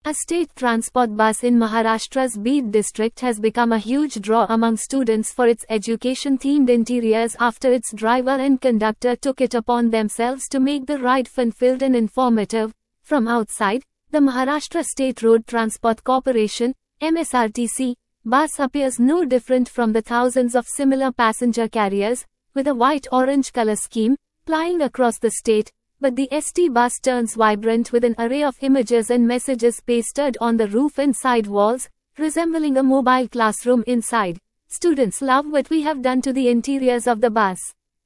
A state transport bus in Maharashtra's Beed district has become a huge draw among students for its education-themed interiors after its driver and conductor took it upon themselves to make the ride fun-filled and informative. From outside, the Maharashtra State Road Transport Corporation (MSRTC) bus appears no different from the thousands of similar passenger carriers, with a white-orange color scheme, plying across the state. But the ST bus turns vibrant with an array of images and messages pasted on the roof and side walls, resembling a mobile classroom inside. Students love what we have done to the interiors of the bus.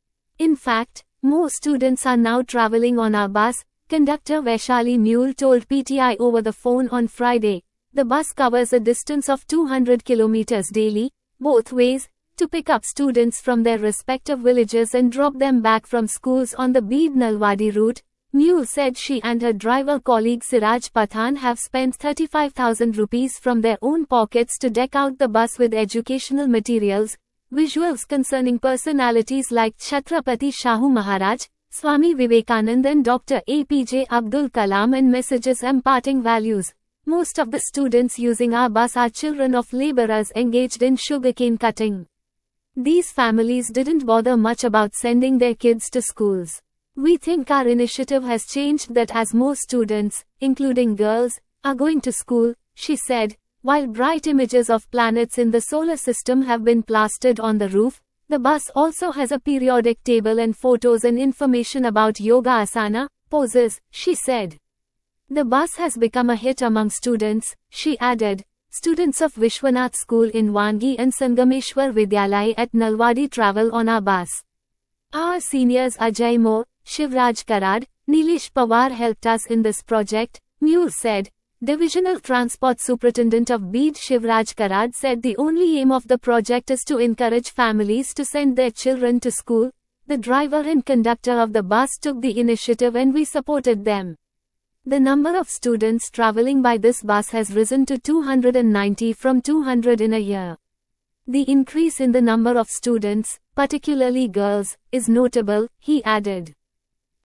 In fact, more students are now traveling on our bus, conductor Vaishali Mule told PTI over the phone on Friday. The bus covers a distance of 200 kilometers daily, both ways, to pick up students from their respective villages and drop them back from schools on the Beed-Nalwadi route. Mule said she and her driver colleague Siraj Pathan have spent 35,000 rupees from their own pockets to deck out the bus with educational materials, visuals concerning personalities like Chhatrapati Shahu Maharaj, Swami Vivekanand and Dr. APJ Abdul Kalam, and messages imparting values. Most of the students using our bus are children of laborers engaged in sugarcane cutting. These families didn't bother much about sending their kids to schools. We think our initiative has changed that as more students, including girls, are going to school, she said. While bright images of planets in the solar system have been plastered on the roof, the bus also has a periodic table and photos and information about yoga asana poses, she said. The bus has become a hit among students, she added. Students of Vishwanath School in Wangi and Sangameshwar Vidyalaya at Nalwadi travel on our bus. Our seniors Ajay Mo, Shivraj Karad, Nilesh Pawar helped us in this project, Mule said. Divisional Transport Superintendent of Beed Shivraj Karad said the only aim of the project is to encourage families to send their children to school. The driver and conductor of the bus took the initiative and we supported them. The number of students traveling by this bus has risen to 290 from 200 in a year. The increase in the number of students, particularly girls, is notable, he added.